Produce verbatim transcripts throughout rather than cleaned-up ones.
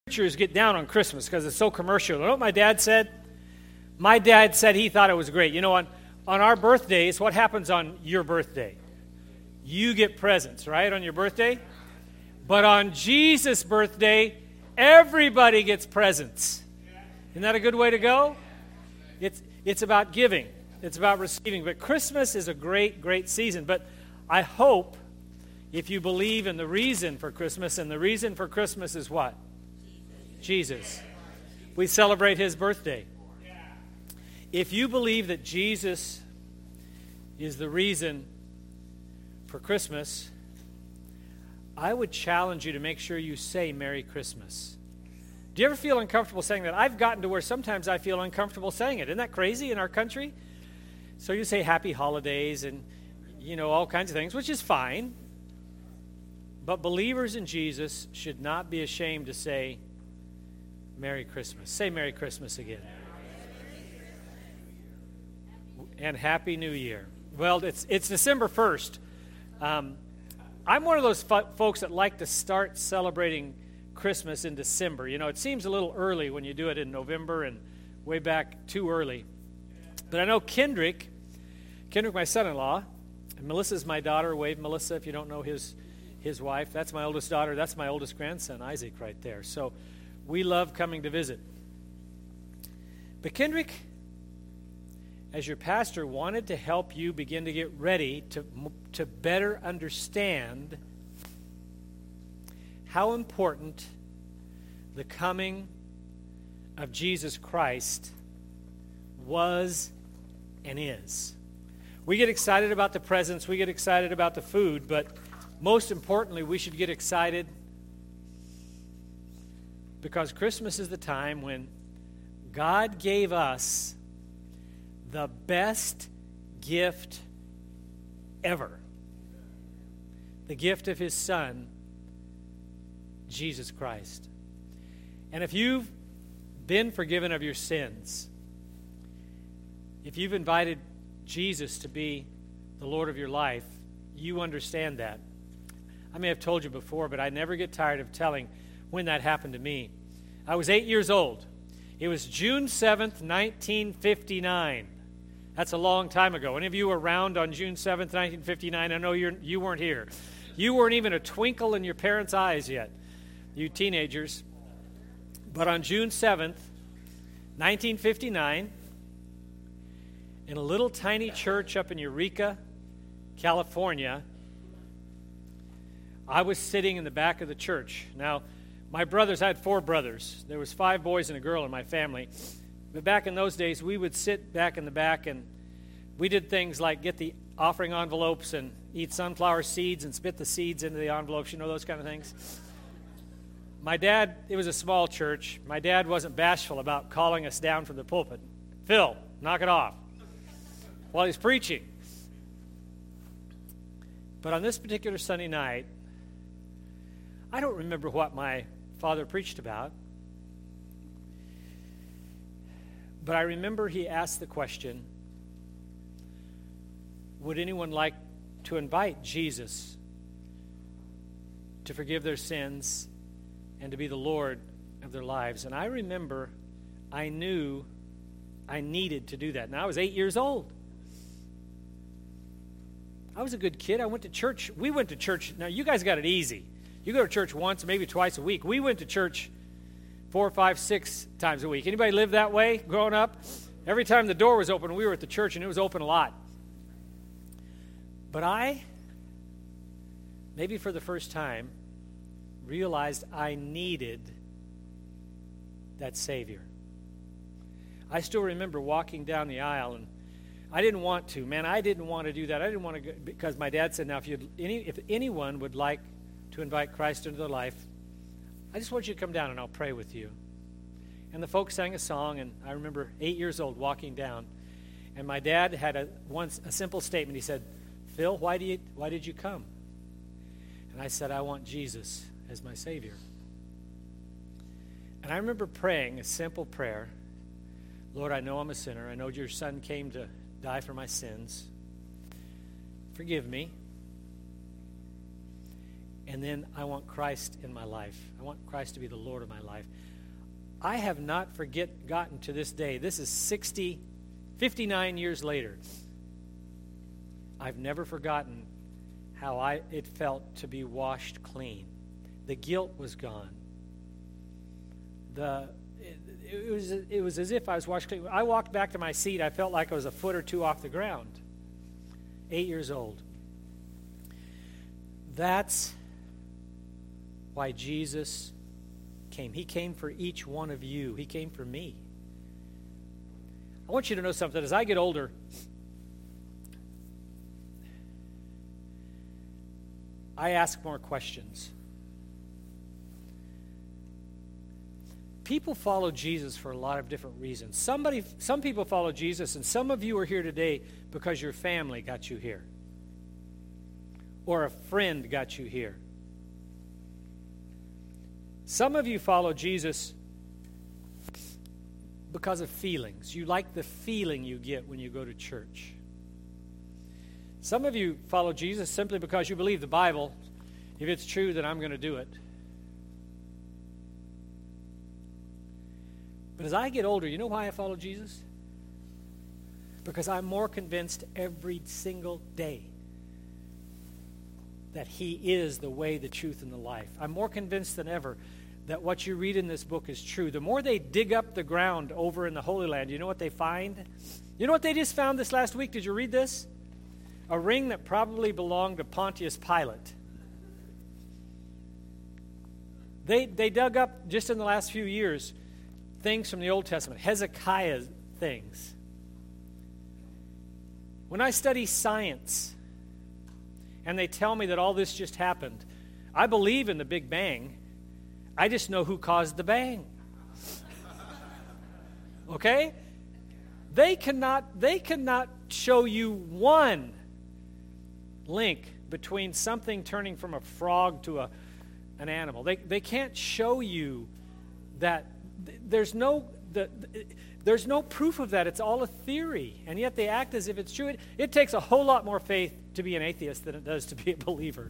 Preachers get down on Christmas because it's so commercial. You know what my dad said? My dad said he thought it was great. You know, on, on our birthdays, what happens on your birthday? You get presents, right, on your birthday? But on Jesus' birthday, everybody gets presents. Isn't that a good way to go? It's, it's about giving. It's about receiving. But Christmas is a great, great season. But I hope if you believe in the reason for Christmas, and the reason for Christmas is what? Jesus. We celebrate his birthday. If you believe that Jesus is the reason for Christmas, I would challenge you to make sure you say Merry Christmas. Do you ever feel uncomfortable saying that? I've gotten to where sometimes I feel uncomfortable saying it. Isn't that crazy in our country? So you say Happy Holidays and, you know, all kinds of things, which is fine. But believers in Jesus should not be ashamed to say Merry Christmas. Say Merry Christmas again. And Happy New Year. Well, it's it's December first. Um, I'm one of those fo- folks that like to start celebrating Christmas in December. You know, it seems a little early when you do it in November and way back too early. But I know Kendrick, Kendrick, my son-in-law, and Melissa's my daughter. Wave, Melissa, if you don't know his his wife. That's my oldest daughter. That's my oldest grandson, Isaac, right there. So we love coming to visit. But Kendrick, as your pastor, wanted to help you begin to get ready to, to better understand how important the coming of Jesus Christ was and is. We get excited about the presents, we get excited about the food, but most importantly, we should get excited because Christmas is the time when God gave us the best gift ever. The gift of his Son, Jesus Christ. And if you've been forgiven of your sins, if you've invited Jesus to be the Lord of your life, you understand that. I may have told you before, but I never get tired of telling when that happened to me. I was eight years old. It was June seventh, nineteen fifty-nine. That's a long time ago. Any of you were around on June seventh, nineteen fifty-nine? I know you're, you weren't here. You weren't even a twinkle in your parents' eyes yet, you teenagers. But on June seventh, nineteen fifty-nine, in a little tiny church up in Eureka, California, I was sitting in the back of the church. Now, my brothers, I had four brothers. There was five boys and a girl in my family. But back in those days, we would sit back in the back and we did things like get the offering envelopes and eat sunflower seeds and spit the seeds into the envelopes, you know, those kind of things. My dad, it was a small church. My dad wasn't bashful about calling us down from the pulpit. Phil, knock it off, while he's preaching. But on this particular Sunday night, I don't remember what my father preached about, but I remember he asked the question, would anyone like to invite Jesus to forgive their sins and to be the Lord of their lives? And I remember I knew I needed to do that. Now, I was eight years old. I was a good kid. I went to church. We went to church. Now, you guys got it easy. You go to church once, maybe twice a week. We went to church four, five, six times a week. Anybody live that way growing up? Every time the door was open, we were at the church, and it was open a lot. But I, maybe for the first time, realized I needed that Savior. I still remember walking down the aisle, and I didn't want to. Man, I didn't want to do that. I didn't want to go, because my dad said, now, if, you'd, any, if anyone would like to invite Christ into their life, I just want you to come down and I'll pray with you. And the folks sang a song, and I remember eight years old walking down, and my dad had a once a simple statement. He said, Phil, why do you why did you come? And I said, I want Jesus as my Savior. And I remember praying a simple prayer. Lord, I know I'm a sinner. I know your Son came to die for my sins. Forgive me. and then I want Christ in my life. I want Christ to be the Lord of my life. I have not forget, gotten to this day. This is sixty, fifty-nine years later. I've never forgotten how I it felt to be washed clean. The guilt was gone. The it, it was it was as if I was washed clean. I walked back to my seat. I felt like I was a foot or two off the ground. Eight years old. That's why Jesus came. He came for each one of you. He came for me. I want you to know something. As I get older, I ask more questions. People follow Jesus for a lot of different reasons. Somebody, some people follow Jesus, and some of you are here today because your family got you here, or a friend got you here. Some of you follow Jesus because of feelings. You like the feeling you get when you go to church. Some of you follow Jesus simply because you believe the Bible. If it's true, then I'm going to do it. But as I get older, you know why I follow Jesus? Because I'm more convinced every single day that he is the way, the truth, and the life. I'm more convinced than ever that what you read in this book is true. The more they dig up the ground over in the Holy Land, you know what they find? You know what they just found this last week? Did you read this? A ring that probably belonged to Pontius Pilate. They, they dug up, just in the last few years, things from the Old Testament, Hezekiah's things. When I study science, and they tell me that all this just happened, I believe in the Big Bang. I just know who caused the bang. Okay? They cannot, they cannot show you one link between something turning from a frog to a, an animal. They, they can't show you that. There's no, the, there's no proof of that. It's all a theory. And yet they act as if it's true. It, it takes a whole lot more faith to be an atheist than it does to be a believer.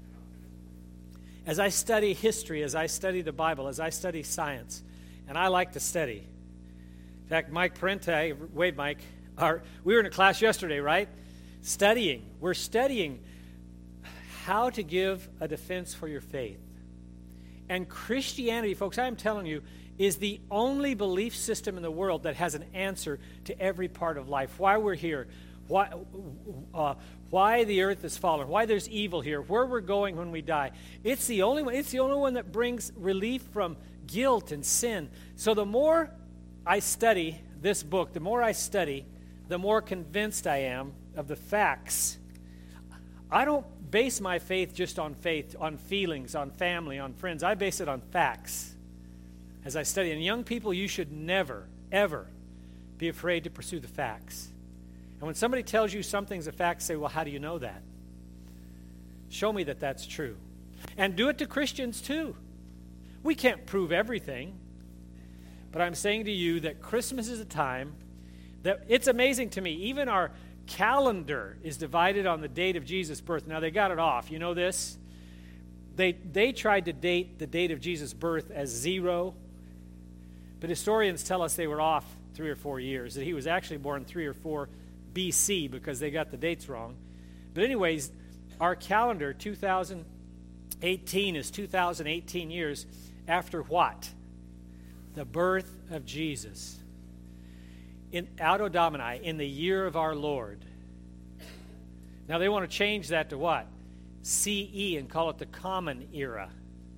As I study history, as I study the Bible, as I study science, and I like to study. In fact, Mike Parente, Wade Mike, our, we were in a class yesterday, right? Studying. We're studying how to give a defense for your faith. And Christianity, folks, I'm telling you, is the only belief system in the world that has an answer to every part of life. Why we're here, why, uh, why the earth is fallen, why there's evil here, where we're going when we die. It's the only one. It's the only one that brings relief from guilt and sin. So the more I study this book, the more I study, the more convinced I am of the facts. I don't base my faith just on faith, on feelings, on family, on friends. I base it on facts as I study. And young people, you should never, ever be afraid to pursue the facts. And when somebody tells you something's a fact, say, well, how do you know that? Show me that that's true. And do it to Christians too. We can't prove everything. But I'm saying to you that Christmas is a time that it's amazing to me. Even our calendar is divided on the date of Jesus' birth. Now, they got it off. You know this? They, they tried to date the date of Jesus' birth as zero. But historians tell us they were off three or four years, that he was actually born three or four B C because they got the dates wrong. But anyways, our calendar, two thousand eighteen, is two thousand eighteen years after what? The birth of Jesus. In Auto Domini, in the year of our Lord. Now they want to change that to what? C E and call it the Common Era.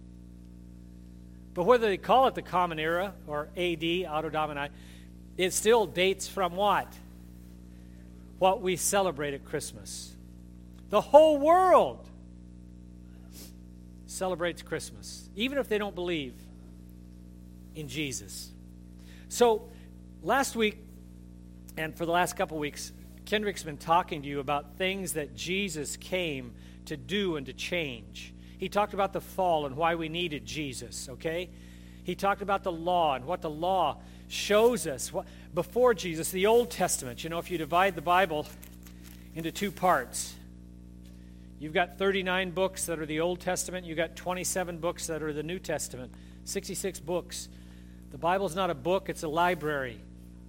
But whether they call it the Common Era or A D, Auto Domini, it still dates from what? What we celebrate at Christmas. The whole world celebrates Christmas, even if they don't believe in Jesus. So, last week, and for the last couple weeks, Kendrick's been talking to you about things that Jesus came to do and to change. He talked about the fall and why we needed Jesus, okay? He talked about the law and what the law shows us. What, before Jesus, the Old Testament, you know, if you divide the Bible into two parts, You've got thirty-nine books that are the Old Testament. You've got twenty-seven books that are the New Testament. sixty-six books. The Bible's not a book, it's a library.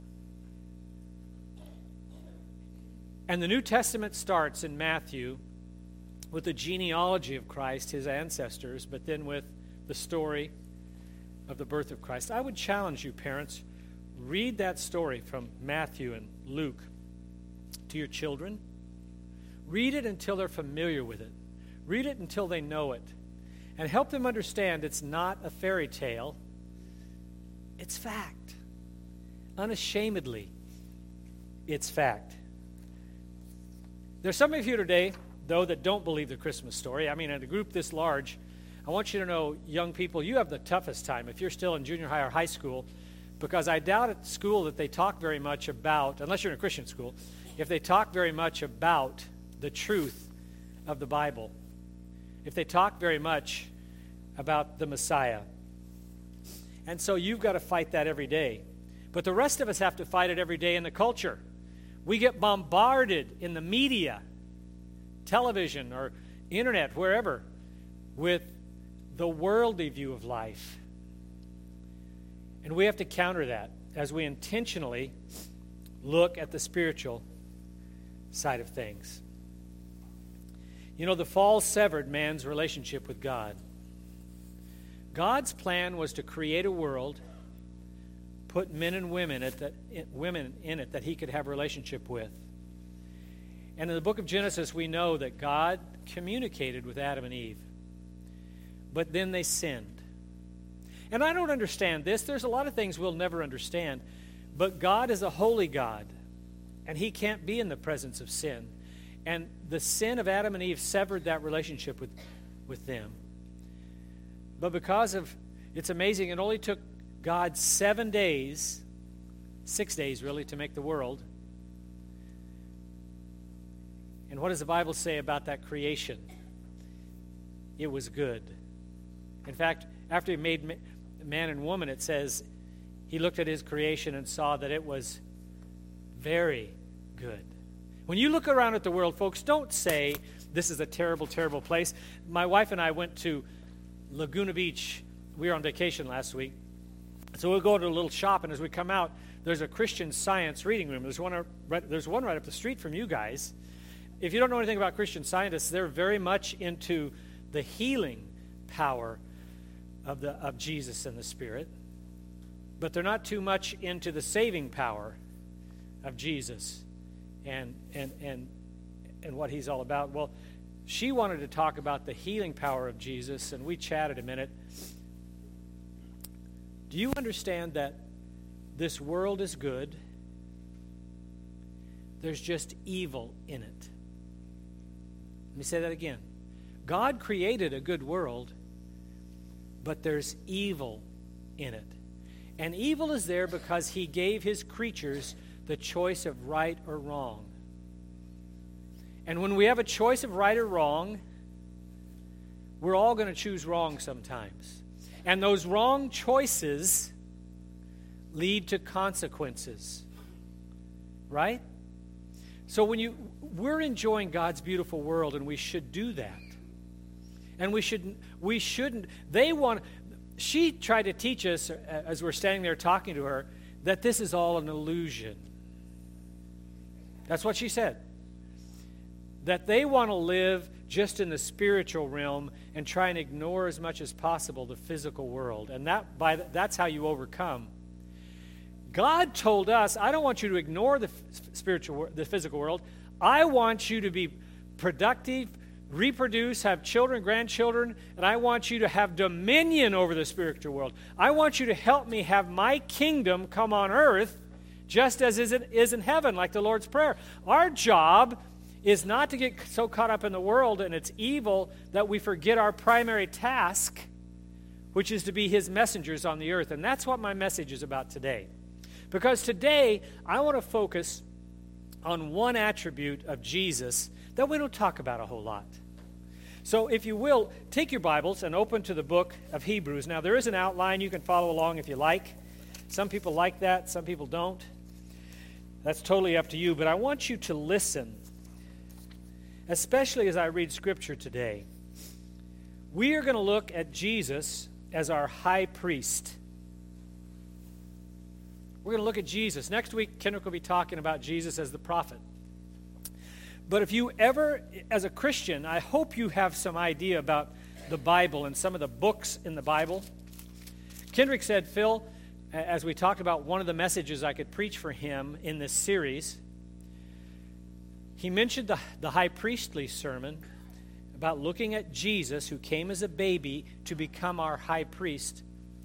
And the New Testament starts in Matthew with the genealogy of Christ, his ancestors, but then with the story of the birth of Christ. I would challenge you, parents, read that story from Matthew and Luke to your children. Read it until they're familiar with it. Read it until they know it. And help them understand it's not a fairy tale. It's fact. Unashamedly, it's fact. There's some of you today, though, that don't believe the Christmas story. I mean, in a group this large, I want you to know, young people, you have the toughest time if you're still in junior high or high school, because I doubt at school that they talk very much about, unless you're in a Christian school, if they talk very much about the truth of the Bible, if they talk very much about the Messiah. And so you've got to fight that every day. But the rest of us have to fight it every day in the culture. We get bombarded in the media, television or internet, wherever, with the worldly view of life. And we have to counter that as we intentionally look at the spiritual side of things. You know, the fall severed man's relationship with God. God's plan was to create a world, put men and women, at that, women in it that he could have a relationship with. And in the book of Genesis, we know that God communicated with Adam and Eve. But then they sinned. And I don't understand this. There's a lot of things we'll never understand. But God is a holy God, and he can't be in the presence of sin. And the sin of Adam and Eve severed that relationship with, with them. But because of, it's amazing, it only took God seven days, six days really, to make the world. And what does the Bible say about that creation? It was good. In fact, after he made man and woman, it says he looked at his creation and saw that it was very good. When you look around at the world, folks, don't say this is a terrible, terrible place. My wife and I went to Laguna Beach. We were on vacation last week. So we'll go to a little shop, and as we come out, there's a Christian Science reading room. There's one right, there's one right up the street from you guys. If you don't know anything about Christian Scientists, they're very much into the healing power of the of Jesus and the Spirit, but they're not too much into the saving power of Jesus and and and and what he's all about. Well, she wanted to talk about the healing power of Jesus, and we chatted a minute. Do you understand that this world is good? There's just evil in it. Let me say that again. God created a good world, but there's evil in it. And evil is there because he gave his creatures the choice of right or wrong. And when we have a choice of right or wrong, we're all going to choose wrong sometimes. And those wrong choices lead to consequences. Right? So when you we're enjoying God's beautiful world, and we should do that. And we shouldn't we shouldn't they want she tried to teach us as we're standing there talking to her that this is all an illusion. That's what she said. That they want to live just in the spiritual realm and try and ignore as much as possible the physical world. And that by the, that's how you overcome. God told us, I don't want you to ignore the spiritual, the physical world. I want you to be productive, reproduce, have children, grandchildren, and I want you to have dominion over the spiritual world. I want you to help me have my kingdom come on earth just as it is in heaven, like the Lord's Prayer. Our job is not to get so caught up in the world and its evil that we forget our primary task, which is to be his messengers on the earth. And that's what my message is about today. Because today, I want to focus on one attribute of Jesus that we don't talk about a whole lot. So if you will, take your Bibles and open to the book of Hebrews. Now, there is an outline. You can follow along if you like. Some people like that. Some people don't. That's totally up to you. But I want you to listen especially as I read Scripture today. We are going to look at Jesus as our high priest. We're going to look at Jesus. Next week, Kendrick will be talking about Jesus as the prophet. But if you ever, as a Christian, I hope you have some idea about the Bible and some of the books in the Bible. Kendrick said, Phil, as we talked about one of the messages I could preach for him in this series, he mentioned the, the high priestly sermon about looking at Jesus, who came as a baby to become our high priest.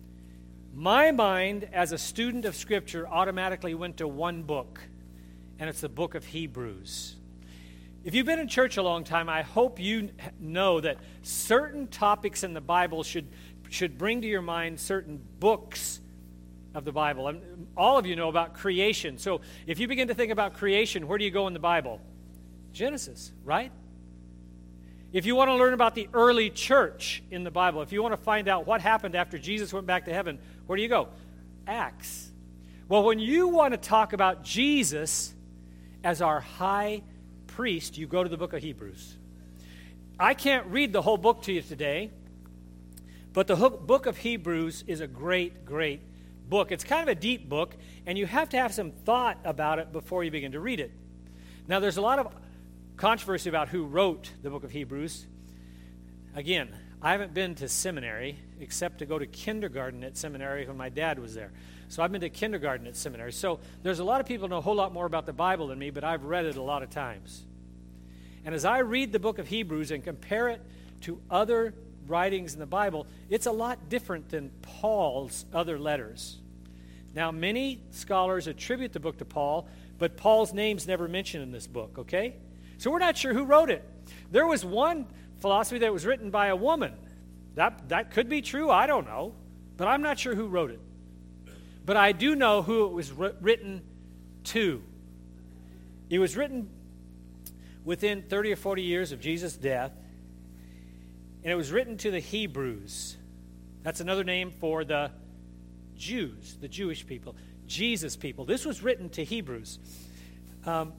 My mind, as a student of Scripture, automatically went to one book, and it's the book of Hebrews. If you've been in church a long time, I hope you know that certain topics in the Bible should, should bring to your mind certain books of the Bible. And all of you know about creation. So if you begin to think about creation, where do you go in the Bible? Genesis, right? If you want to learn about the early church in the Bible, if you want to find out what happened after Jesus went back to heaven, where do you go? Acts. Well, when you want to talk about Jesus as our high priest, you go to the book of Hebrews. I can't read the whole book to you today, but the book of Hebrews is a great, great book. It's kind of a deep book, and you have to have some thought about it before you begin to read it. Now, there's a lot of controversy about who wrote the book of Hebrews. Again, I haven't been to seminary except to go to kindergarten at seminary when my dad was there. So I've been to kindergarten at seminary. So there's a lot of people who know a whole lot more about the Bible than me, but I've read it a lot of times. And as I read the book of Hebrews and compare it to other writings in the Bible, it's a lot different than Paul's other letters. Now, many scholars attribute the book to Paul, but Paul's name's never mentioned in this book, okay? So we're not sure who wrote it. There was one philosophy that was written by a woman. That, that could be true, I don't know. But I'm not sure who wrote it. But I do know who it was written to. It was written within thirty or forty years of Jesus' death. And it was written to the Hebrews. That's another name for the Jews, the Jewish people, Jesus people. This was written to Hebrews. Um,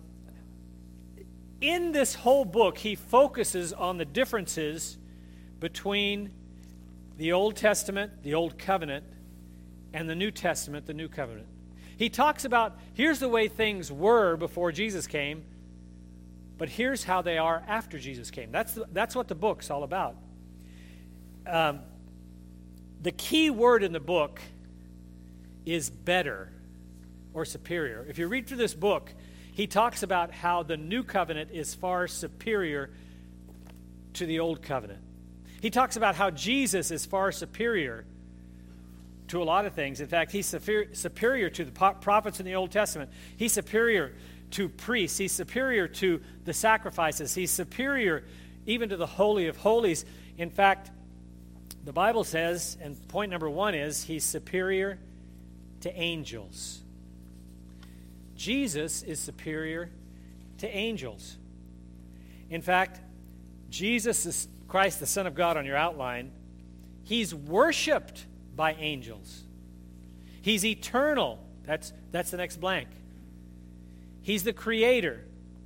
in this whole book, he focuses on the differences between the Old Testament, the Old Covenant, and the New Testament, the New Covenant. He talks about, here's the way things were before Jesus came, but here's how they are after Jesus came. That's, the, that's what the book's all about. Um, the key word in the book is better or superior. If you read through this book, he talks about how the New Covenant is far superior to the Old Covenant. He talks about how Jesus is far superior to a lot of things. In fact, he's superior to the prophets in the Old Testament. He's superior to priests. He's superior to the sacrifices. He's superior even to the Holy of Holies. In fact, the Bible says, and point number one is, he's superior to angels. Jesus is superior to angels. In fact, Jesus is Christ, the Son of God, on your outline. He's worshipped by angels. He's eternal. That's, that's the next blank. He's the creator.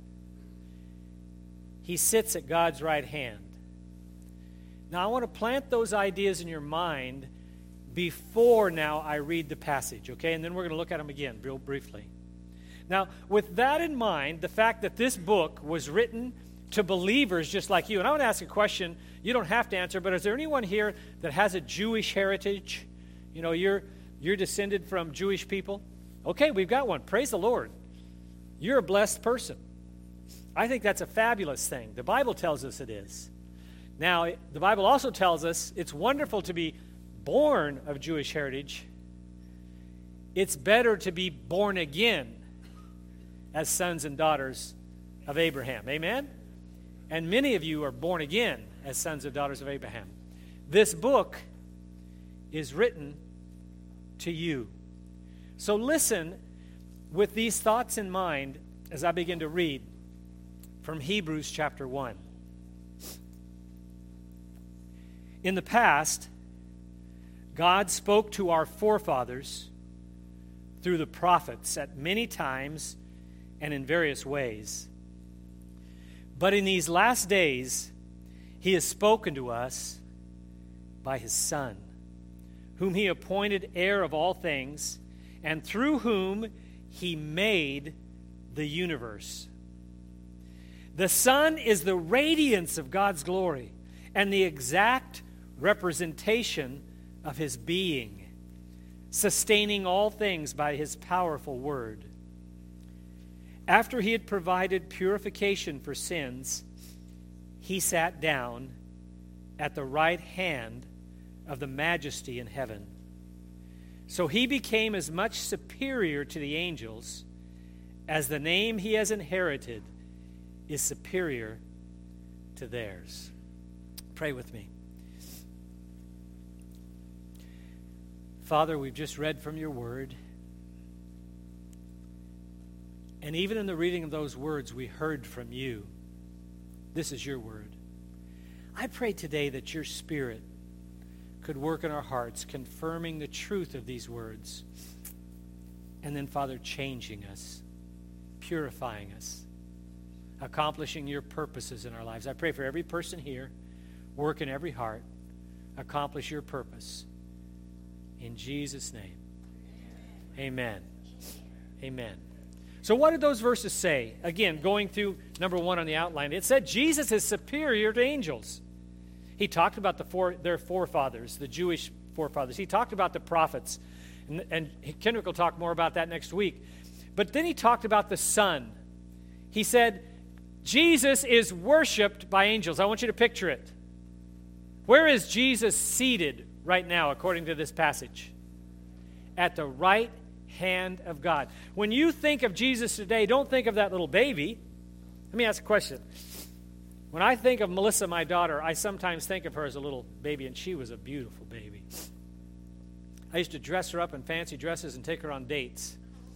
He sits at God's right hand. Now, I want to plant those ideas in your mind before now I read the passage, okay? And then we're going to look at them again real briefly. Now, with that in mind, the fact that this book was written to believers just like you, and I want to ask a question you don't have to answer, but is there anyone here that has a Jewish heritage? You know, you're you're descended from Jewish people? Okay, we've got one. Praise the Lord. You're a blessed person. I think that's a fabulous thing. The Bible tells us it is. Now, the Bible also tells us it's wonderful to be born of Jewish heritage. It's better to be born again as sons and daughters of Abraham. Amen? And many of you are born again as sons and daughters of Abraham. This book is written to you. So listen with these thoughts in mind as I begin to read from Hebrews chapter one. In the past, God spoke to our forefathers through the prophets at many times and in various ways. But in these last days, he has spoken to us by his Son, whom he appointed heir of all things, and through whom he made the universe. The Son is the radiance of God's glory and the exact representation of his being, sustaining all things by his powerful word. After he had provided purification for sins, he sat down at the right hand of the Majesty in heaven. So he became as much superior to the angels as the name he has inherited is superior to theirs. Pray with me. Father, we've just read from your word. And even in the reading of those words, we heard from you. This is your word. I pray today that your Spirit could work in our hearts, confirming the truth of these words. And then, Father, changing us, purifying us, accomplishing your purposes in our lives. I pray for every person here, work in every heart, accomplish your purpose. In Jesus' name, amen. Amen. So what did those verses say? Again, going through number one on the outline, it said Jesus is superior to angels. He talked about the four, their forefathers, the Jewish forefathers. He talked about the prophets, and, and Kendrick will talk more about that next week. But then he talked about the Son. He said, Jesus is worshiped by angels. I want you to picture it. Where is Jesus seated right now, according to this passage? At the right hand of God. When you think of Jesus today, don't think of that little baby. Let me ask a question. When I think of Melissa, my daughter, I sometimes think of her as a little baby, and she was a beautiful baby. I used to dress her up in fancy dresses and take her on dates.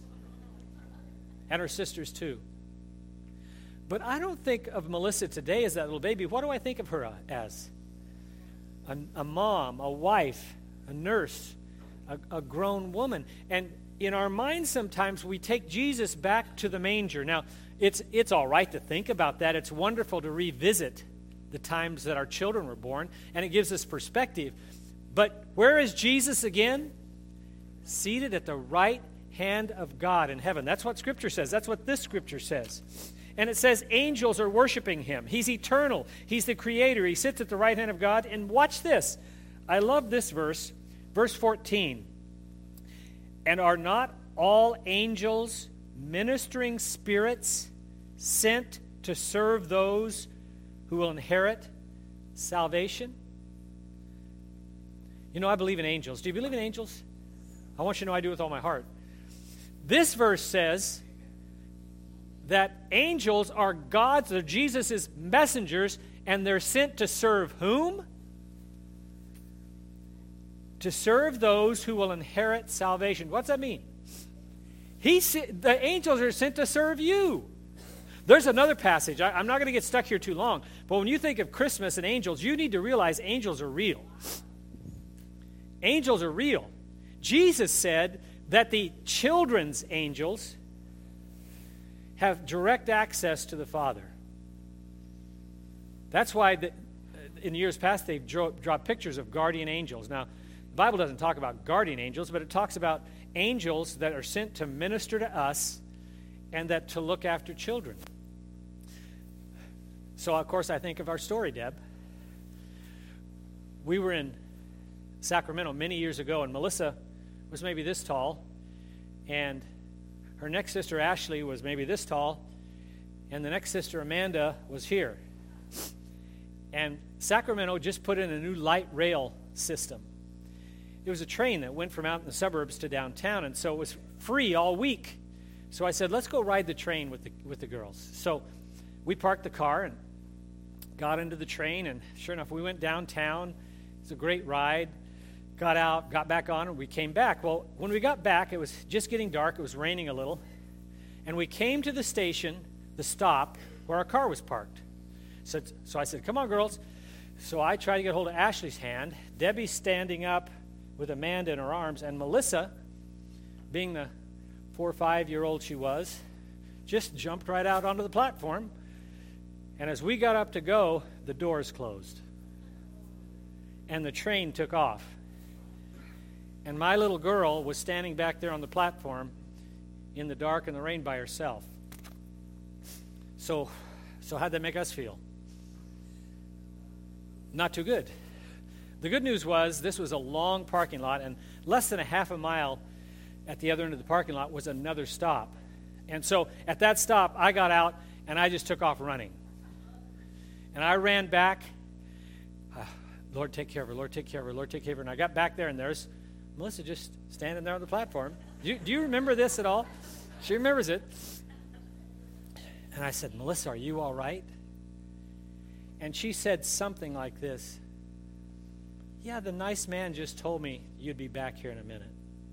And her sisters, too. But I don't think of Melissa today as that little baby. What do I think of her as? A, a mom, a wife, a nurse, a, a grown woman. And in our minds sometimes we take Jesus back to the manger. Now, it's it's all right to think about that. It's wonderful to revisit the times that our children were born, and it gives us perspective. But where is Jesus again? Seated at the right hand of God in heaven. That's what Scripture says. That's what this Scripture says. And it says angels are worshiping him. He's eternal. He's the creator. He sits at the right hand of God. And watch this. I love this verse. Verse fourteen. And are not all angels ministering spirits sent to serve those who will inherit salvation? You know, I believe in angels. Do you believe in angels? I want you to know I do with all my heart. This verse says that angels are God's, or Jesus' messengers, and they're sent to serve whom? To serve those who will inherit salvation. What's that mean? He, the angels are sent to serve you. There's another passage. I, I'm not going to get stuck here too long, but when you think of Christmas and angels, you need to realize angels are real. Angels are real. Jesus said that the children's angels have direct access to the Father. That's why the, in years past they've draw, drawn pictures of guardian angels. Now, the Bible doesn't talk about guardian angels, but it talks about angels that are sent to minister to us and that to look after children. So, of course, I think of our story, Deb. We were in Sacramento many years ago, and Melissa was maybe this tall, and her next sister, Ashley, was maybe this tall, and the next sister, Amanda, was here. And Sacramento just put in a new light rail system. It was a train that went from out in the suburbs to downtown, and so it was free all week. So I said, let's go ride the train with the with the girls. So we parked the car and got into the train, and sure enough, we went downtown. It was a great ride. Got out, got back on, and we came back. Well, when we got back, it was just getting dark. It was raining a little. And we came to the station, the stop, where our car was parked. So, so I said, come on, girls. So I tried to get hold of Ashley's hand. Debbie's standing up with Amanda in her arms, and Melissa, being the four or five-year-old she was, just jumped right out onto the platform And as we got up to go, the doors closed. And the train took off. And my little girl was standing back there on the platform in the dark and the rain by herself. So, so how'd that make us feel? Not too good. The good news was this was a long parking lot, and less than a half a mile at the other end of the parking lot was another stop. And so at that stop, I got out, and I just took off running. And I ran back. Uh, Lord, take care of her. Lord, take care of her. Lord, take care of her. And I got back there, and there's Melissa just standing there on the platform. Do you, do you remember this at all? She remembers it. And I said, Melissa, are you all right? And she said something like this. Yeah, the nice man just told me you'd be back here in a minute.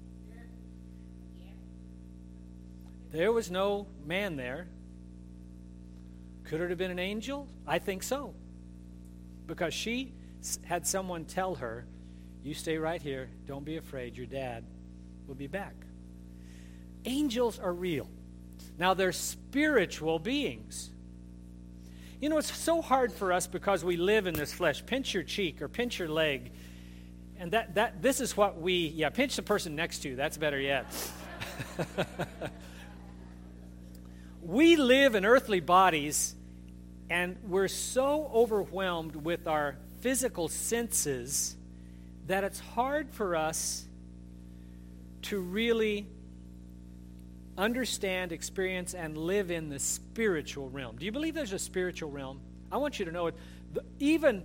There was no man there. Could it have been an angel? I think so. Because she had someone tell her, you stay right here, don't be afraid, your dad will be back. Angels are real. Now, they're spiritual beings. You know, it's so hard for us because we live in this flesh. Pinch your cheek or pinch your leg. And that, that this is what we, yeah, pinch the person next to you. That's better yet. We live in earthly bodies, and we're so overwhelmed with our physical senses that it's hard for us to really understand, experience, and live in the spiritual realm. Do you believe there's a spiritual realm? I want you to know it. Even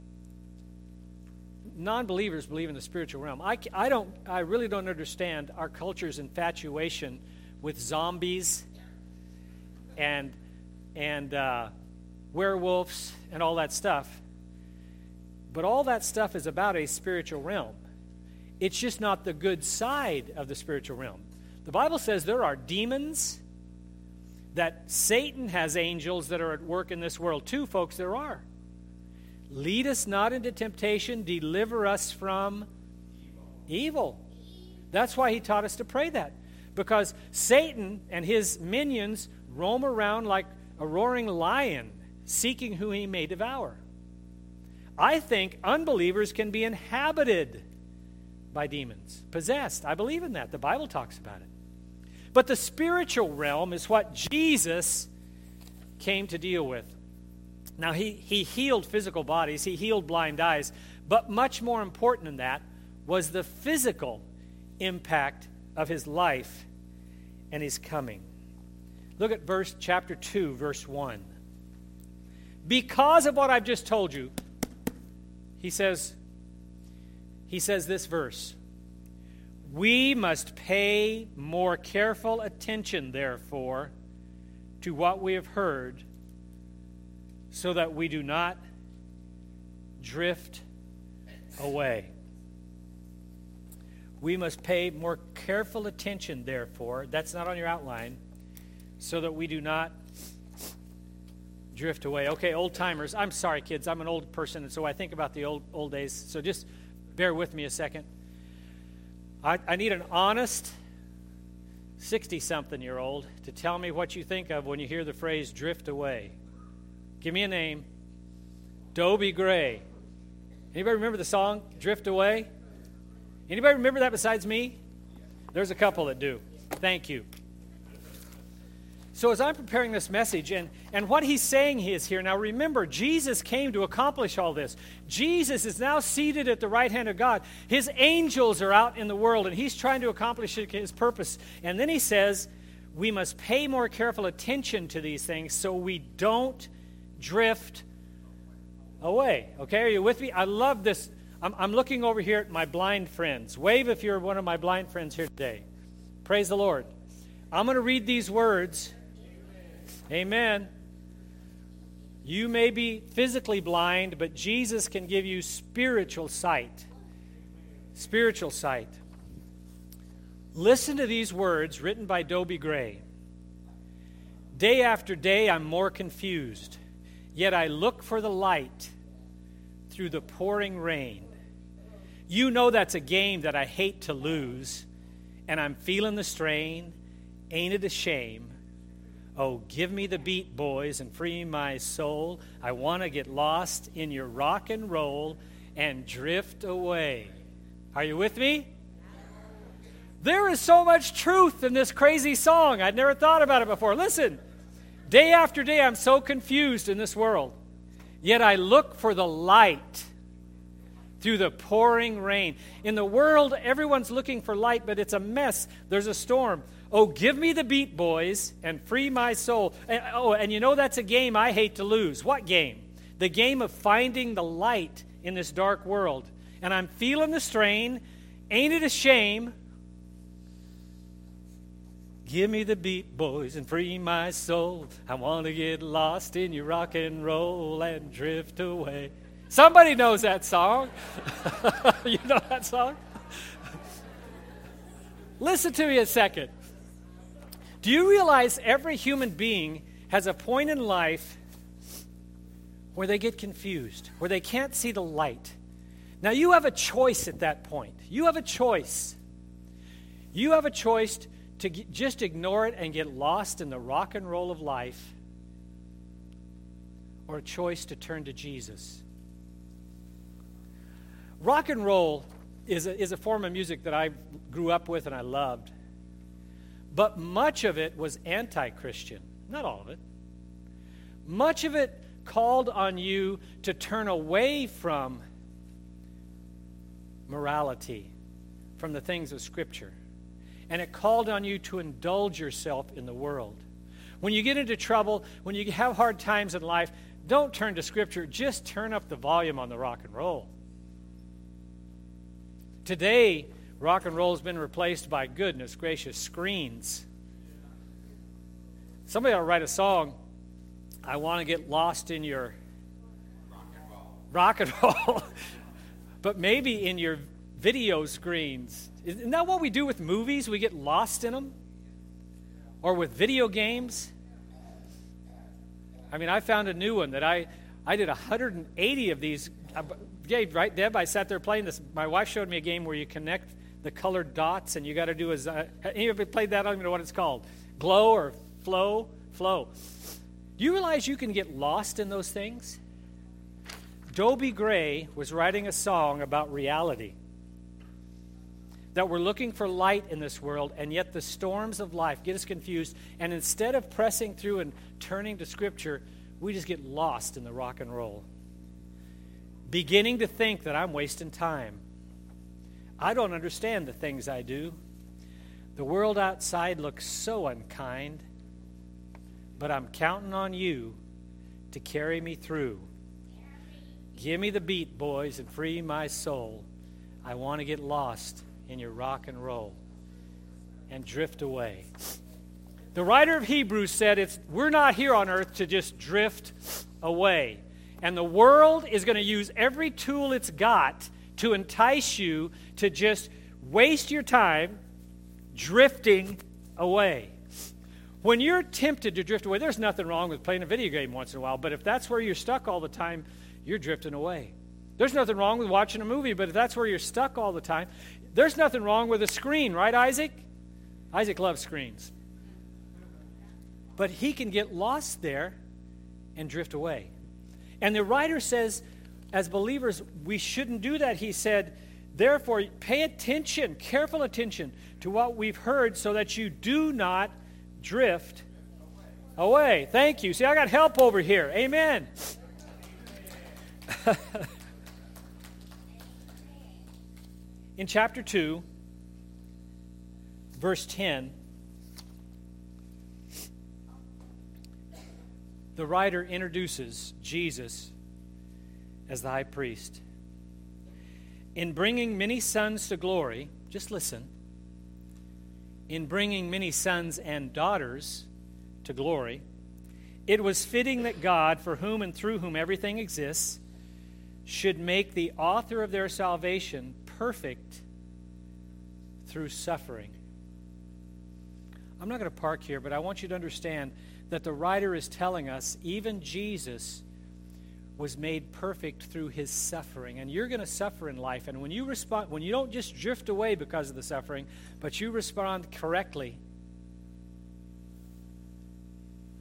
non-believers believe in the spiritual realm. I, I don't. I really don't understand our culture's infatuation with zombies and and uh, werewolves and all that stuff. But all that stuff is about a spiritual realm. It's just not the good side of the spiritual realm. The Bible says there are demons, that Satan has angels that are at work in this world too, folks. There are. Lead us not into temptation, deliver us from evil. evil. That's why he taught us to pray that. Because Satan and his minions roam around like a roaring lion, seeking who he may devour. I think unbelievers can be inhabited by demons, possessed. I believe in that. The Bible talks about it. But the spiritual realm is what Jesus came to deal with. Now, he, he healed physical bodies. He healed blind eyes. But much more important than that was the physical impact of his life and his coming. Look at verse chapter two, verse one. Because of what I've just told you, he says, he says this verse, we must pay more careful attention, therefore, to what we have heard, so that we do not drift away. We must pay more careful attention, therefore, that's not on your outline, so that we do not drift away. Okay, old timers. I'm sorry, kids. I'm an old person, and so I think about the old old days. So just bear with me a second. I, I need an honest sixty-something-year-old to tell me what you think of when you hear the phrase drift away. Give me a name. Dobie Gray. Anybody remember the song, Drift Away? Anybody remember that besides me? There's a couple that do. Thank you. So as I'm preparing this message, and, and what he's saying is here, now remember, Jesus came to accomplish all this. Jesus is now seated at the right hand of God. His angels are out in the world, and he's trying to accomplish his purpose. And then he says, we must pay more careful attention to these things so we don't drift away. Okay, are you with me? I love this. I'm, I'm looking over here at my blind friends. Wave if you're one of my blind friends here today. Praise the Lord. I'm going to read these words. Amen. You may be physically blind, but Jesus can give you spiritual sight. Spiritual sight. Listen to these words written by Dobie Gray. Day after day, I'm more confused, yet I look for the light through the pouring rain. You know that's a game that I hate to lose, and I'm feeling the strain. Ain't it a shame? Oh, give me the beat, boys, and free my soul. I want to get lost in your rock and roll and drift away. Are you with me? There is so much truth in this crazy song. I'd never thought about it before. Listen, day after day, I'm so confused in this world. Yet I look for the light through the pouring rain. In the world, everyone's looking for light, but it's a mess. There's a storm. Oh, give me the beat, boys, and free my soul. And, oh, and you know that's a game I hate to lose. What game? The game of finding the light in this dark world. And I'm feeling the strain. Ain't it a shame? Give me the beat, boys, and free my soul. I want to get lost in your rock and roll and drift away. Somebody knows that song. You know that song? Listen to me a second. Do you realize every human being has a point in life where they get confused, where they can't see the light? Now, you have a choice at that point. You have a choice. You have a choice to g- just ignore it and get lost in the rock and roll of life, or a choice to turn to Jesus. Rock and roll is a, is a form of music that I grew up with and I loved. But much of it was anti-Christian. Not all of it. Much of it called on you to turn away from morality, from the things of Scripture. And it called on you to indulge yourself in the world. When you get into trouble, when you have hard times in life, don't turn to Scripture. Just turn up the volume on the rock and roll. Today, rock and roll has been replaced by, goodness gracious, screens. Somebody ought to write a song, I want to get lost in your rock and roll. Rock and roll. But maybe in your video screens. Isn't that what we do with movies? We get lost in them? Or with video games? I mean, I found a new one that I, I did one hundred eighty of these. Yeah, right, Deb? I sat there playing this. My wife showed me a game where you connect the colored dots, and you got to do as. Uh, any of you played that? I don't even know what it's called. Glow or flow? Flow. Do you realize you can get lost in those things? Dobie Gray was writing a song about reality. That we're looking for light in this world, and yet the storms of life get us confused. And instead of pressing through and turning to Scripture, we just get lost in the rock and roll. Beginning to think that I'm wasting time. I don't understand the things I do. The world outside looks so unkind, but I'm counting on you to carry me through. Give me the beat, boys, and free my soul. I want to get lost in your rock and roll and drift away. The writer of Hebrews said, "It's we're not here on earth to just drift away. And the world is going to use every tool it's got to entice you to just waste your time drifting away." When you're tempted to drift away, there's nothing wrong with playing a video game once in a while, but if that's where you're stuck all the time, you're drifting away. There's nothing wrong with watching a movie, but if that's where you're stuck all the time, there's nothing wrong with a screen, right, Isaac? Isaac loves screens. But he can get lost there and drift away. And the writer says, as believers, we shouldn't do that. He said, therefore, pay attention, careful attention to what we've heard so that you do not drift away. Thank you. See, I got help over here. Amen. In chapter two, verse ten, the writer introduces Jesus as the high priest. In bringing many sons to glory, just listen, in bringing many sons and daughters to glory, it was fitting that God, for whom and through whom everything exists, should make the author of their salvation perfect through suffering. I'm not going to park here, but I want you to understand that the writer is telling us even Jesus was made perfect through his suffering. And you're going to suffer in life. And when you respond, when you don't just drift away because of the suffering, but you respond correctly,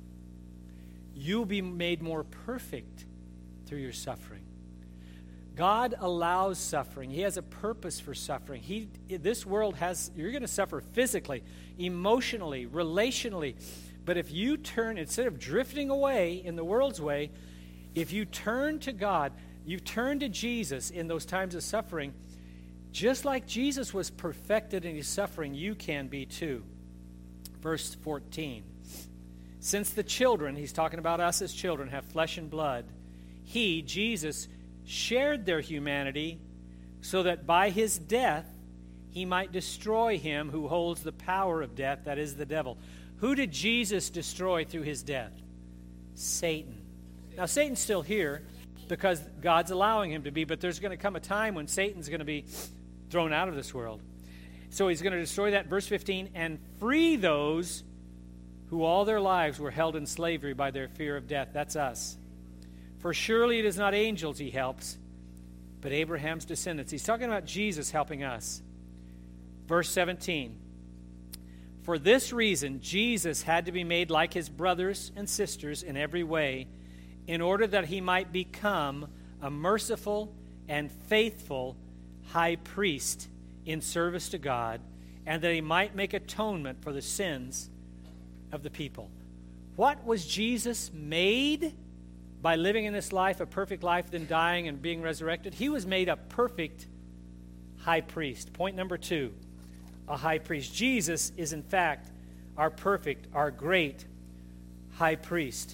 you'll be made more perfect through your suffering. God allows suffering. He has a purpose for suffering. He, this world has, you're going to suffer physically, emotionally, relationally. But if you turn, instead of drifting away in the world's way, if you turn to God, you turn to Jesus in those times of suffering, just like Jesus was perfected in his suffering, you can be too. Verse fourteen. Since the children, he's talking about us as children, have flesh and blood, he, Jesus, shared their humanity so that by his death he might destroy him who holds the power of death, that is the devil. Who did Jesus destroy through his death? Satan. Now, Satan's still here because God's allowing him to be, but there's going to come a time when Satan's going to be thrown out of this world. So he's going to destroy that. Verse fifteen, and free those who all their lives were held in slavery by their fear of death. That's us. For surely it is not angels he helps, but Abraham's descendants. He's talking about Jesus helping us. Verse seventeen. For this reason, Jesus had to be made like his brothers and sisters in every way, in order that he might become a merciful and faithful high priest in service to God, and that he might make atonement for the sins of the people. What was Jesus made by living in this life, a perfect life, then dying and being resurrected? He was made a perfect high priest. Point number two, a high priest. Jesus is, in fact, our perfect, our great high priest.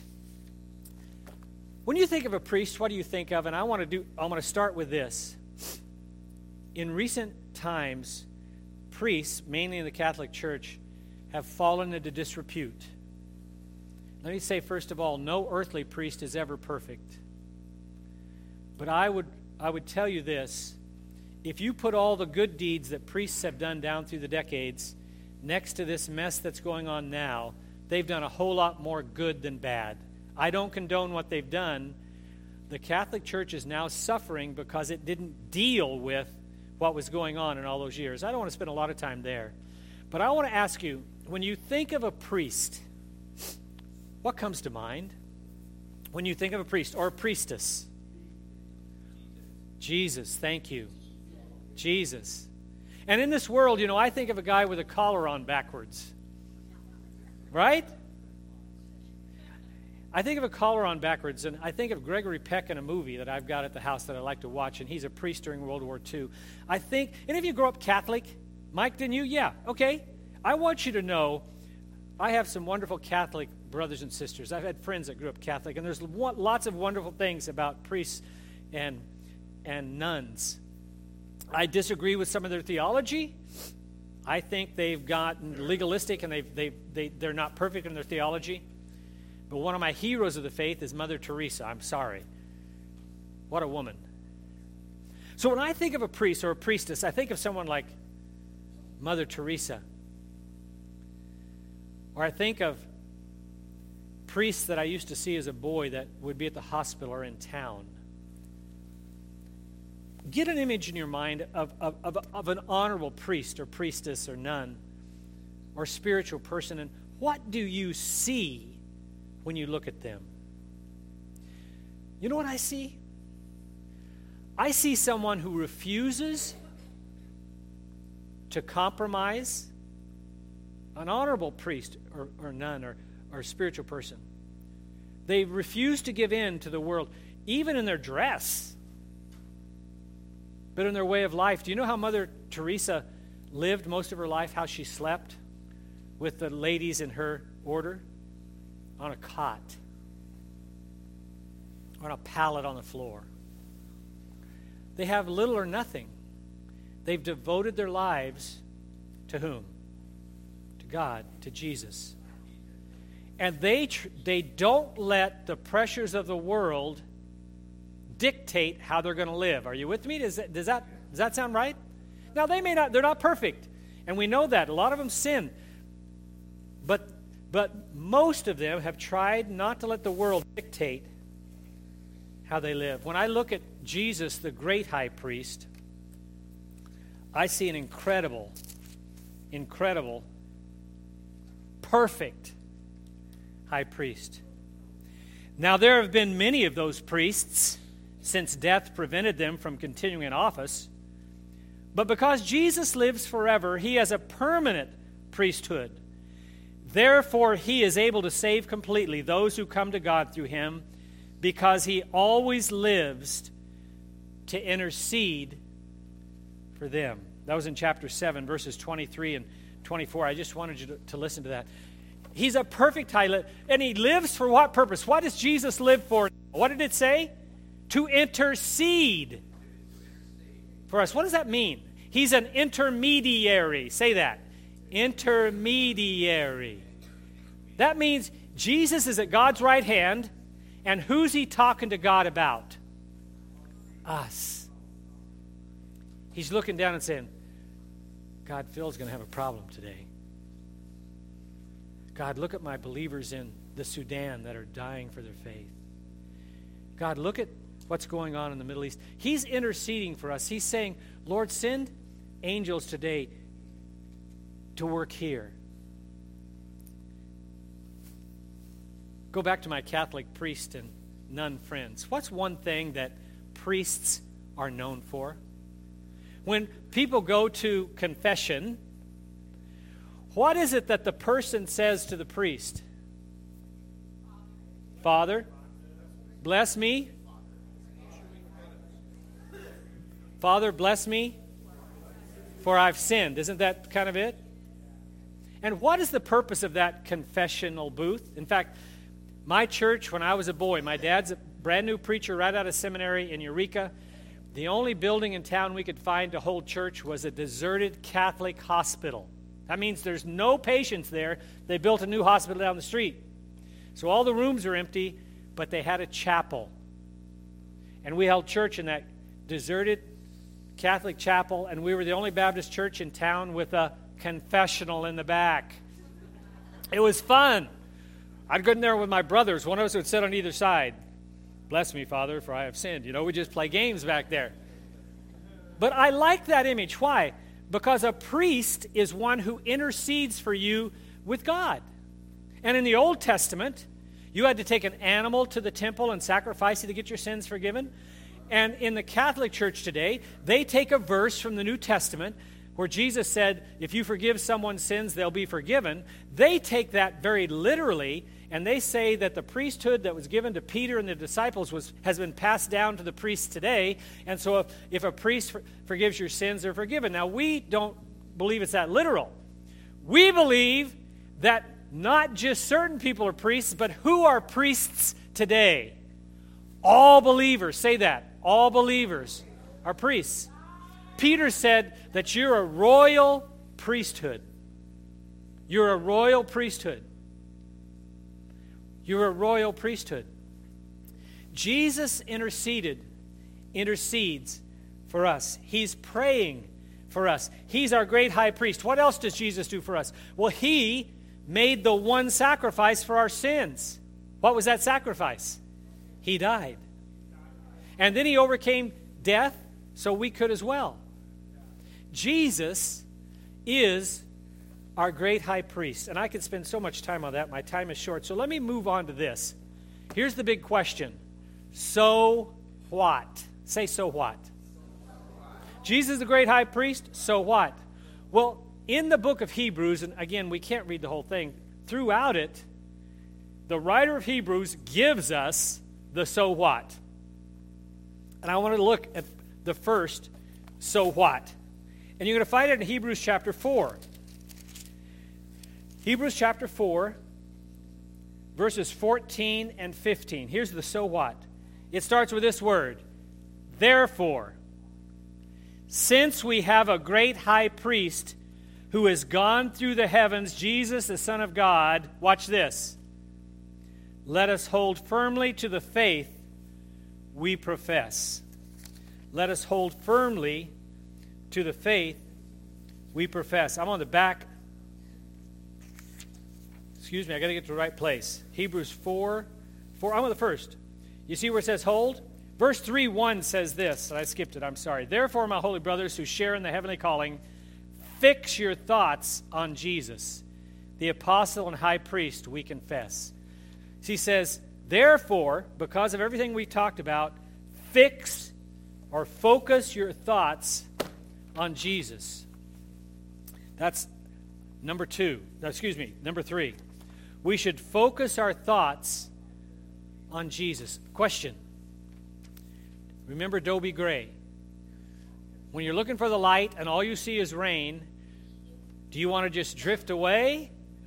When you think of a priest, what do you think of? And I want to do. I want to start with this. In recent times, priests, mainly in the Catholic Church, have fallen into disrepute. Let me say, first of all, no earthly priest is ever perfect. But I would, I would tell you this. If you put all the good deeds that priests have done down through the decades next to this mess that's going on now, they've done a whole lot more good than bad. I don't condone what they've done. The Catholic Church is now suffering because it didn't deal with what was going on in all those years. I don't want to spend a lot of time there. But I want to ask you, when you think of a priest, what comes to mind? When you think of a priest or a priestess? Jesus, thank you. Jesus. And in this world, you know, I think of a guy with a collar on backwards. Right? I think of a collar on backwards, and I think of Gregory Peck in a movie that I've got at the house that I like to watch, and he's a priest during World War Two. I think, any of you grow up Catholic? Mike, didn't you? Yeah, okay. I want you to know, I have some wonderful Catholic brothers and sisters. I've had friends that grew up Catholic, and there's lots of wonderful things about priests and, and nuns. I disagree with some of their theology. I think they've gotten legalistic, and they've, they've, they, they're not perfect in their theology. But one of my heroes of the faith is Mother Teresa. I'm sorry. What a woman. So when I think of a priest or a priestess, I think of someone like Mother Teresa. Or I think of priests that I used to see as a boy that would be at the hospital or in town. Get an image in your mind of, of, of, of an honorable priest or priestess or nun or spiritual person, and what do you see when you look at them? You know what I see? I see someone who refuses to compromise. An honorable priest or, or nun or, or spiritual person. They refuse to give in to the world, even in their dress, but in their way of life. Do you know how Mother Teresa lived most of her life, how she slept with the ladies in her order? On a cot, on a pallet on the floor. They have little or nothing. They've devoted their lives to whom? To God, to Jesus. And they tr- they don't let the pressures of the world dictate how they're going to live. Are you with me? Does that, does that does that sound right? Now, they may not, they're not perfect, and we know that. A lot of them sin. But But most of them have tried not to let the world dictate how they live. When I look at Jesus, the great high priest, I see an incredible, incredible, perfect high priest. Now there have been many of those priests, since death prevented them from continuing in office. But because Jesus lives forever, he has a permanent priesthood. Therefore, he is able to save completely those who come to God through him, because he always lives to intercede for them. That was in chapter seven, verses twenty-three and twenty-four. I just wanted you to, to listen to that. He's a perfect high, and he lives for what purpose? What does Jesus live for? What did it say? To intercede for us. What does that mean? He's an intermediary. Say that. Intermediary. That means Jesus is at God's right hand, and who's he talking to God about? Us. He's looking down and saying, God, Phil's going to have a problem today. God, look at my believers in the Sudan that are dying for their faith. God, look at what's going on in the Middle East. He's interceding for us. He's saying, Lord, send angels today to work here. Go back to my Catholic priest and nun friends. What's one thing that priests are known for? When people go to confession, what is it that the person says to the priest? Father, bless me. Father, bless me, for I've sinned. Isn't that kind of it? And what is the purpose of that confessional booth? In fact, my church, when I was a boy, my dad's a brand new preacher right out of seminary in Eureka. The only building in town we could find to hold church was a deserted Catholic hospital. That means there's no patients there. They built a new hospital down the street. So all the rooms are empty, but they had a chapel. And we held church in that deserted Catholic chapel, and we were the only Baptist church in town with a confessional in the back. It was fun. I'd go in there with my brothers. One of us would sit on either side. Bless me, Father, for I have sinned. You know, we just play games back there. But I like that image. Why? Because a priest is one who intercedes for you with God. And in the Old Testament, you had to take an animal to the temple and sacrifice it to get your sins forgiven. And in the Catholic Church today, they take a verse from the New Testament where Jesus said, if you forgive someone's sins, they'll be forgiven. They take that very literally, and they say that the priesthood that was given to Peter and the disciples was has been passed down to the priests today. And so if, if a priest for, forgives your sins, they're forgiven. Now, we don't believe it's that literal. We believe that not just certain people are priests, but who are priests today? All believers. Say that. All believers are priests. Peter said that you're a royal priesthood. You're a royal priesthood. You're a royal priesthood. Jesus interceded, intercedes for us. He's praying for us. He's our great high priest. What else does Jesus do for us? Well, he made the one sacrifice for our sins. What was that sacrifice? He died. And then he overcame death so we could as well. Jesus is our great high priest. And I could spend so much time on that. My time is short. So let me move on to this. Here's the big question. So what? Say, so what? Jesus is the great high priest. So what? Well, in the book of Hebrews, and again, we can't read the whole thing. Throughout it, the writer of Hebrews gives us the so what. And I want to look at the first so what. And you're going to find it in Hebrews chapter four. Hebrews chapter four, verses fourteen and fifteen. Here's the so what. It starts with this word. Therefore, since we have a great high priest who has gone through the heavens, Jesus, the Son of God, watch this. Let us hold firmly to the faith we profess. Let us hold firmly to the faith we profess. I'm on the back. Excuse me, I got to get to the right place. Hebrews four, four. I'm on the first. You see where it says hold? Verse three one says this. I skipped it, I'm sorry. Therefore, my holy brothers who share in the heavenly calling, fix your thoughts on Jesus, the apostle and high priest we confess. He says, Therefore, because of everything we talked about, fix or focus your thoughts on Jesus. That's number two. Excuse me, number three. We should focus our thoughts on Jesus. Question. Remember Dobie Gray. When you're looking for the light and all you see is rain, do you want to just drift away?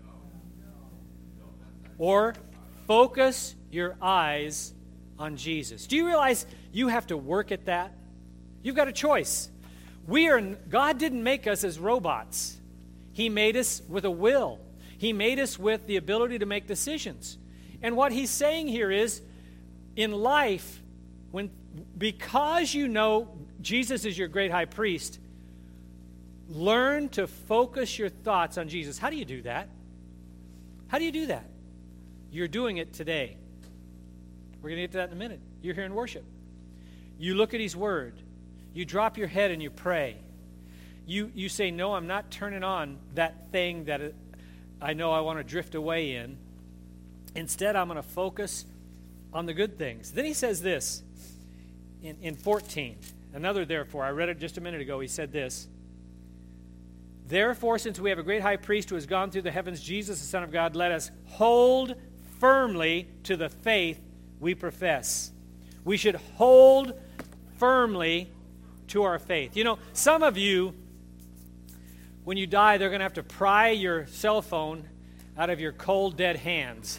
Or focus your eyes on Jesus? Do you realize you have to work at that? You've got a choice. We are, God didn't make us as robots. He made us with a will. He made us with the ability to make decisions. And what he's saying here is, in life, when because you know Jesus is your great high priest, learn to focus your thoughts on Jesus. How do you do that? How do you do that? You're doing it today. We're going to get to that in a minute. You're here in worship. You look at his word. You drop your head and you pray. You, you say, no, I'm not turning on that thing that I know I want to drift away in. Instead, I'm going to focus on the good things. Then he says this in, in fourteen. Another therefore. I read it just a minute ago. He said this. Therefore, since we have a great high priest who has gone through the heavens, Jesus, the Son of God, let us hold firmly to the faith we profess. We should hold firmly to our faith. You know, some of you, when you die, they're going to have to pry your cell phone out of your cold, dead hands.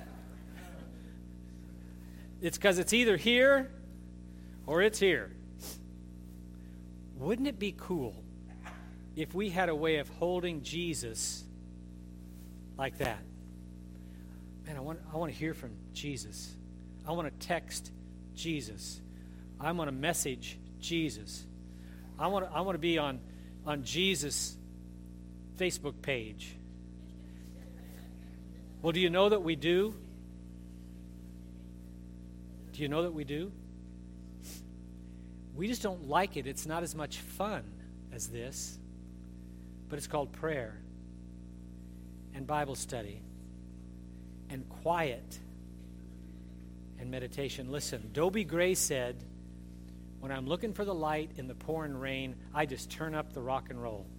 It's because it's either here or it's here. Wouldn't it be cool if we had a way of holding Jesus like that? Man, I want, I want to hear from Jesus. I want to text Jesus. I want to message Jesus. I want to, I want to be on, on Jesus' Facebook page. Well, do you know that we do? Do you know that we do? We just don't like it. It's not as much fun as this. But it's called prayer and Bible study and quiet and meditation. Listen, Dobie Gray said, when I'm looking for the light in the pouring rain, I just turn up the rock and roll.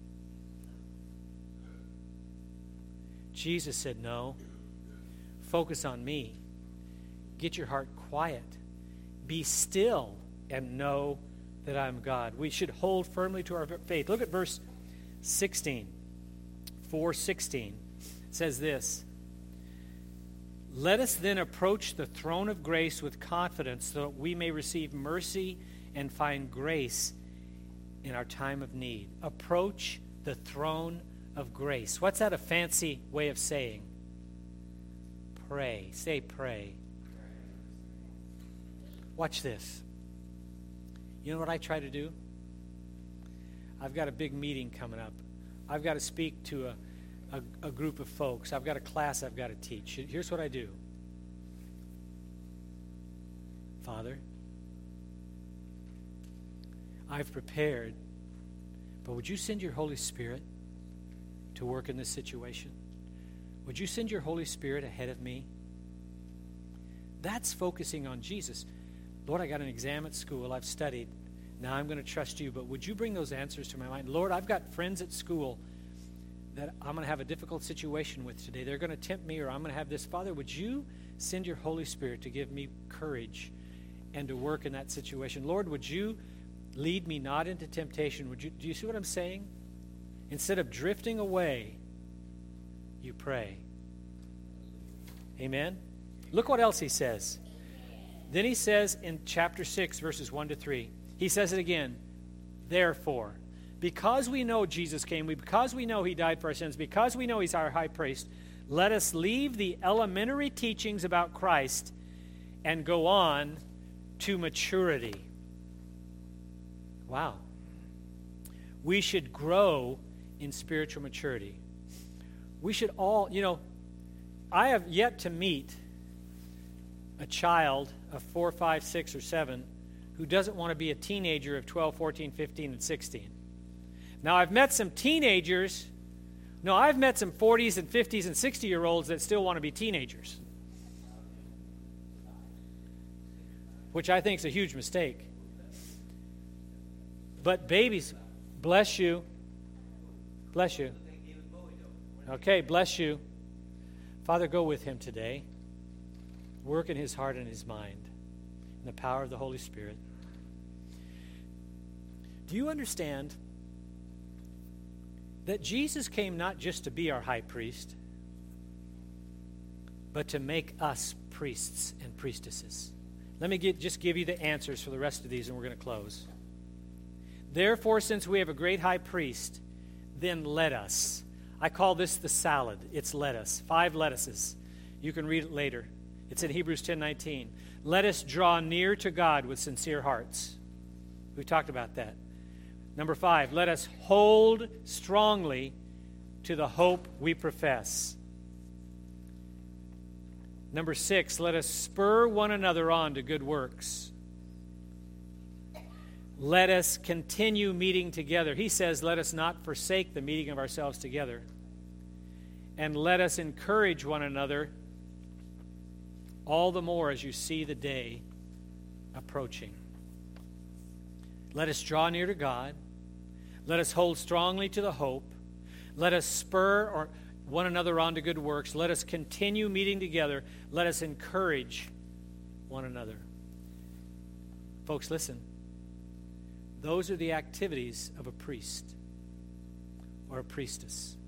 Jesus said, no, focus on me. Get your heart quiet. Be still and know that I'm God. We should hold firmly to our faith. Look at verse sixteen. four sixteen says this. Let us then approach the throne of grace with confidence so that we may receive mercy and find grace in our time of need. Approach the throne of grace. What's that a fancy way of saying? Pray. Say pray. Watch this. You know what I try to do? I've got a big meeting coming up. I've got to speak to a, a, a group of folks. I've got a class I've got to teach. Here's what I do. Father, I've prepared, but would you send your Holy Spirit to work in this situation? Would you send your Holy Spirit ahead of me? That's focusing on Jesus. Lord, I got an exam at school. I've studied. Now I'm going to trust you, but would you bring those answers to my mind? Lord, I've got friends at school that I'm going to have a difficult situation with today. They're going to tempt me, or I'm going to have this. Father, would you send your Holy Spirit to give me courage and to work in that situation? Lord, would you lead me not into temptation? Would you? Do you see what I'm saying? Instead of drifting away, you pray. Amen? Look what else he says. Then he says in chapter six, verses one to three, he says it again, therefore, because we know Jesus came, because we know he died for our sins, because we know he's our high priest, let us leave the elementary teachings about Christ and go on to maturity. Wow. We should grow in spiritual maturity. We should all, you know, I have yet to meet a child of four, five, six, or seven who doesn't want to be a teenager of twelve, fourteen, fifteen, and sixteen. Now, I've met some teenagers. No, I've met some forties and fifties and sixty-year-olds that still want to be teenagers. which I think is a huge mistake. But babies, bless you. Bless you. Okay, bless you. Father, go with him today. Work in his heart and his mind in the power of the Holy Spirit. Do you understand that Jesus came not just to be our high priest, but to make us priests and priestesses? Let me get, just give you the answers for the rest of these, and we're going to close. Therefore, since we have a great high priest, then let us. I call this the salad. It's lettuce. Five lettuces. You can read it later. It's in Hebrews ten nineteen. Let us draw near to God with sincere hearts. We talked about that. Number five, let us hold strongly to the hope we profess. Number six, let us spur one another on to good works. Let us continue meeting together. He says, let us not forsake the meeting of ourselves together. And let us encourage one another all the more as you see the day approaching. Let us draw near to God. Let us hold strongly to the hope. Let us spur or one another on to good works. Let us continue meeting together. Let us encourage one another. Folks, listen. Those are the activities of a priest or a priestess.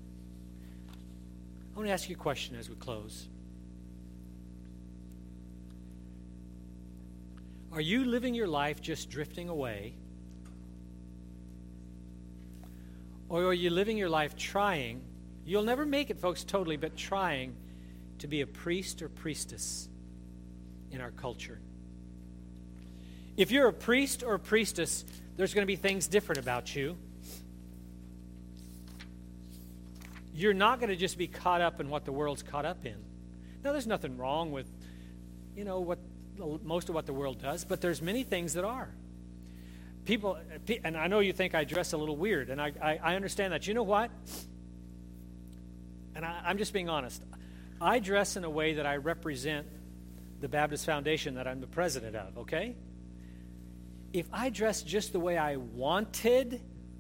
I want to ask you a question as we close. Are you living your life just drifting away? Or are you living your life trying, you'll never make it, folks, totally, but trying to be a priest or priestess in our culture? If you're a priest or a priestess, there's going to be things different about you. You're not going to just be caught up in what the world's caught up in. Now, there's nothing wrong with, you know, what most of what the world does, but there's many things that are. People, and I know you think I dress a little weird, and I, I, I understand that. You know what? And I, I'm just being honest. I dress in a way that I represent the Baptist Foundation that I'm the president of, okay? If I dressed just the way I wanted,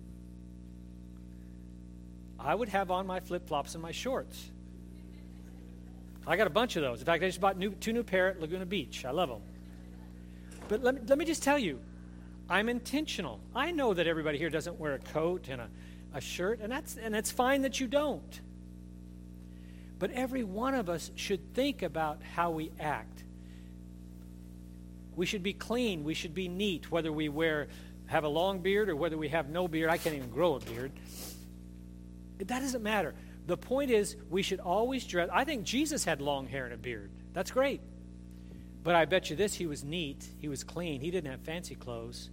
I would have on my flip-flops and my shorts. I got a bunch of those. In fact, I just bought new, two new pair at Laguna Beach. I love them. But let me, let me just tell you, I'm intentional. I know that everybody here doesn't wear a coat and a, a shirt, and that's and it's fine that you don't. But every one of us should think about how we act. We should be clean. We should be neat, whether we wear have a long beard or whether we have no beard. I can't even grow a beard. That doesn't matter. The point is, we should always dress. I think Jesus had long hair and a beard. That's great. But I bet you this, he was neat. He was clean. He didn't have fancy clothes.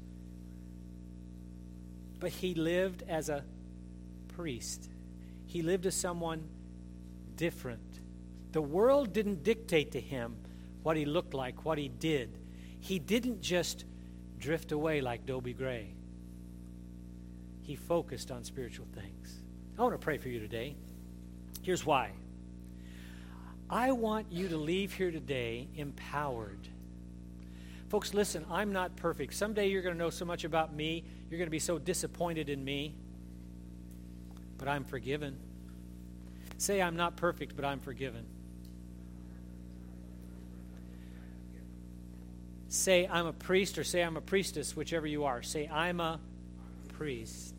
But he lived as a priest. He lived as someone different. The world didn't dictate to him what he looked like, what he did. He didn't just drift away like Dobie Gray. He focused on spiritual things. I want to pray for you today. Here's why. I want you to leave here today empowered. Folks, listen, I'm not perfect. Someday you're going to know so much about me, you're going to be so disappointed in me. But I'm forgiven. Say, I'm not perfect, but I'm forgiven. Say, I'm a priest, or say, I'm a priestess, whichever you are. Say, I'm a priest.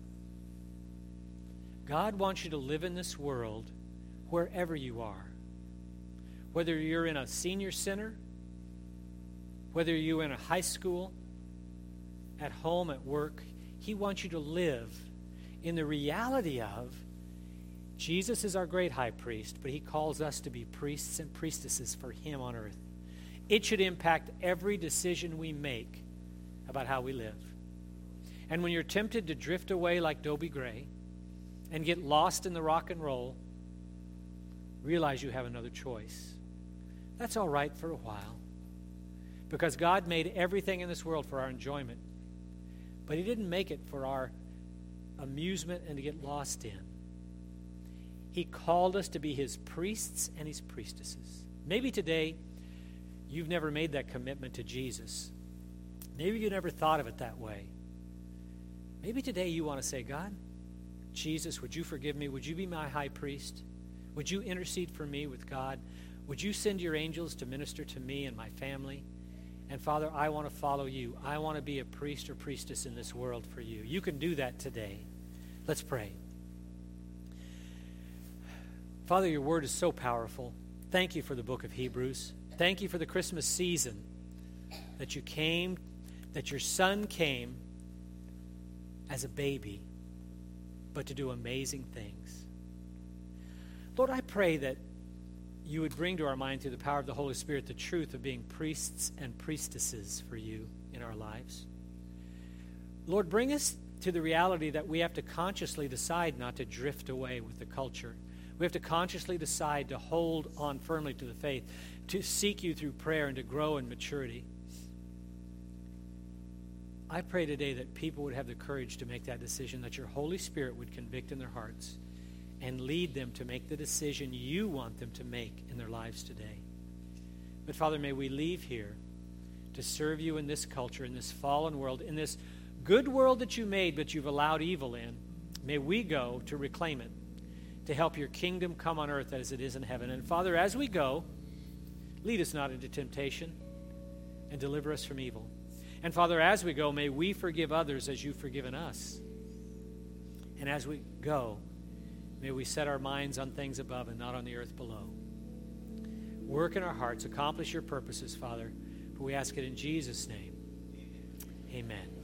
God wants you to live in this world wherever you are. Whether you're in a senior center, whether you're in a high school, at home, at work, he wants you to live in the reality of Jesus is our great high priest, but he calls us to be priests and priestesses for him on earth. It should impact every decision we make about how we live. And when you're tempted to drift away like Dobie Gray and get lost in the rock and roll, realize you have another choice. That's all right for a while, because God made everything in this world for our enjoyment, but he didn't make it for our amusement and to get lost in. He called us to be his priests and his priestesses. Maybe today you've never made that commitment to Jesus. Maybe you never thought of it that way. Maybe today you want to say, God, Jesus, would you forgive me? Would you be my high priest? Would you intercede for me with God? Would you send your angels to minister to me and my family? And Father, I want to follow you. I want to be a priest or priestess in this world for you. You can do that today. Let's pray. Father, your word is so powerful. Thank you for the book of Hebrews. Thank you for the Christmas season, that you came, that your son came as a baby, but to do amazing things. Lord, I pray that you would bring to our mind through the power of the Holy Spirit the truth of being priests and priestesses for you in our lives. Lord, bring us to the reality that we have to consciously decide not to drift away with the culture. We have to consciously decide to hold on firmly to the faith, to seek you through prayer and to grow in maturity. I pray today that people would have the courage to make that decision, that your Holy Spirit would convict in their hearts and lead them to make the decision you want them to make in their lives today. But Father, may we leave here to serve you in this culture, in this fallen world, in this good world that you made but you've allowed evil in. May we go to reclaim it, to help your kingdom come on earth as it is in heaven. And Father, as we go, lead us not into temptation and deliver us from evil. And Father, as we go, may we forgive others as you've forgiven us. And as we go, may we set our minds on things above and not on the earth below. Work in our hearts, accomplish your purposes, Father, for we ask it in Jesus' name. Amen.